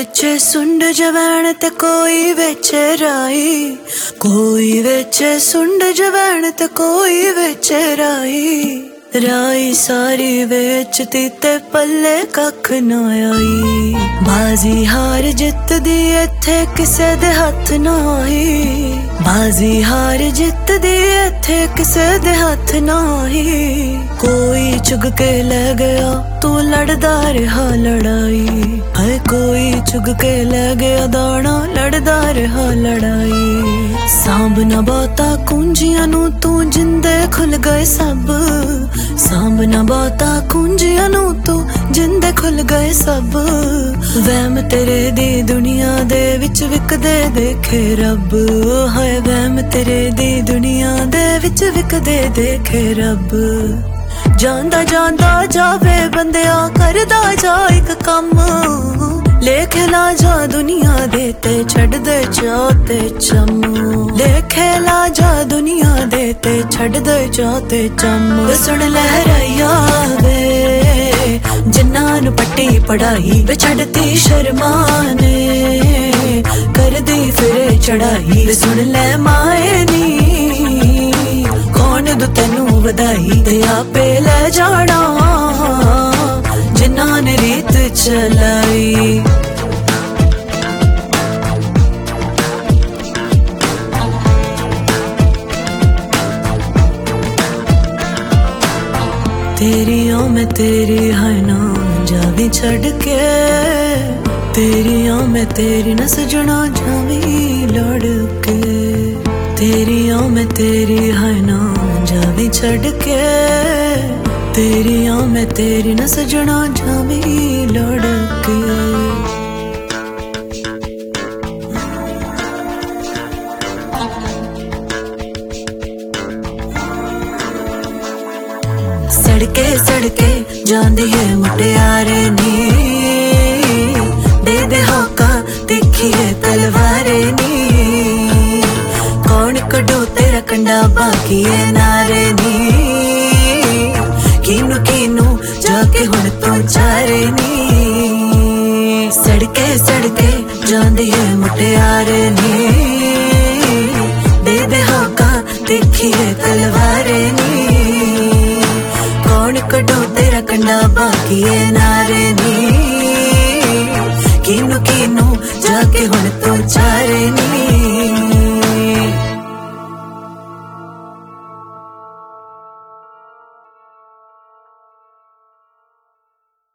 बेचे सुंड जवैन ते कोई बेचे राई, कोई बेचे सुंड जवैन ते कोई बेचे राई। राई सारी बेचती ते पल्ले कख ना आई। बाजी हार जित दी इत्थे किसे दे हथ ना आई। बाजी हार जित दी इत्थे किसे दे हथ ना आई। कोई चुग के ले गया तू लड़दा रहा लड़ाई। हाय कोई चुग के ले गया दाना लड़दा रहा लड़ाई। सांभ ना बहुता कुंजियां नू तू जिंदे खुल गए सब। सांभ ना बहुता कुंजियां नू तू जिंदे खुल गए सब। वहम तेरे दी दुनिया दे विच विकदे देखे रब। हाय वहम तेरे दी दुनिया दे विच विकदे देखे रब। जांदा जांदा जावे बंदिया करदा जा इक कम। लेख ला जा दुनिया दे ते छड़ दे जा ते चम। लेख ला जा दुनिया दे ते छड़ दे जा ते चम। सुन लहराइया वे जिन्ना नू पट्टी पढ़ाई वे छड़ती शर्माने कर दी फिरे चढ़ाई। सुन ले माए नी कौन दू तेनू वधाई ते आपे ले जाना जिन्ना ने रीत चलाई। तेरी आँख में तेरी है ना जावी छड़ के। तेरी आँख में तेरी न सजना जावी लड़ के। तेरी आँख में तेरी है ना जावी छड़ के। तेरी आँख में तेरी न सजना जावी लड़ के। सड़के सड़के जांदी है मुटियारे नी। दे दे होका देखिए तलवारे नी। कौन कड़ो तेरा कंडा बाकी है नारे नी। कीनू कीनू जाके हुण तो चारे नी। सड़के सड़के जांदी है मुटियारे नी। दे दे होका देखिए तलवारे नी। कौन कड़ो तेरा कंडा बाकी है ना।